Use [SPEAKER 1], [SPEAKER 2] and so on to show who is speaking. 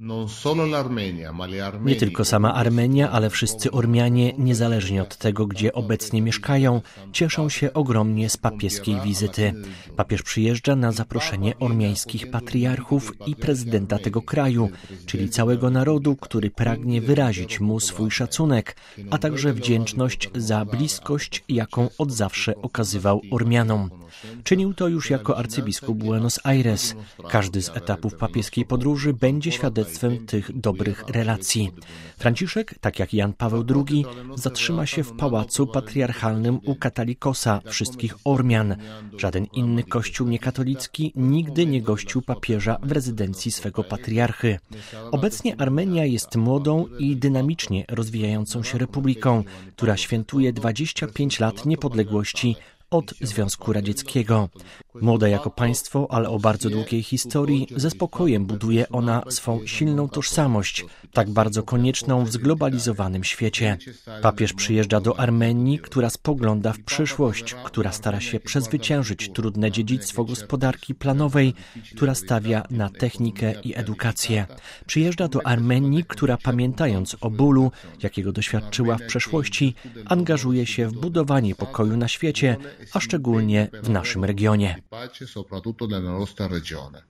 [SPEAKER 1] Nie tylko sama Armenia, ale wszyscy Ormianie, niezależnie od tego, gdzie obecnie mieszkają, cieszą się ogromnie z papieskiej wizyty. Papież przyjeżdża na zaproszenie ormiańskich patriarchów i prezydenta tego kraju, czyli całego narodu, który pragnie wyrazić mu swój szacunek, a także wdzięczność za bliskość, jaką od zawsze okazywał Ormianom. Czynił to już jako arcybiskup Buenos Aires. Każdy z etapów papieskiej podróży będzie świadectwem tych dobrych relacji. Franciszek, tak jak Jan Paweł II, zatrzyma się w pałacu patriarchalnym u Katalikosa, wszystkich Ormian. Żaden inny kościół niekatolicki nigdy nie gościł papieża w rezydencji swego patriarchy. Obecnie Armenia jest młodą i dynamicznie rozwijającą się republiką, która świętuje 25 lat niepodległości od Związku Radzieckiego. Młoda jako państwo, ale o bardzo długiej historii, ze spokojem buduje ona swą silną tożsamość, tak bardzo konieczną w zglobalizowanym świecie. Papież przyjeżdża do Armenii, która spogląda w przyszłość, która stara się przezwyciężyć trudne dziedzictwo gospodarki planowej, która stawia na technikę i edukację. Przyjeżdża do Armenii, która pamiętając o bólu, jakiego doświadczyła w przeszłości, angażuje się w budowanie pokoju na świecie, a szczególnie w naszym regionie.
[SPEAKER 2] Pace soprattutto nella nostra regione.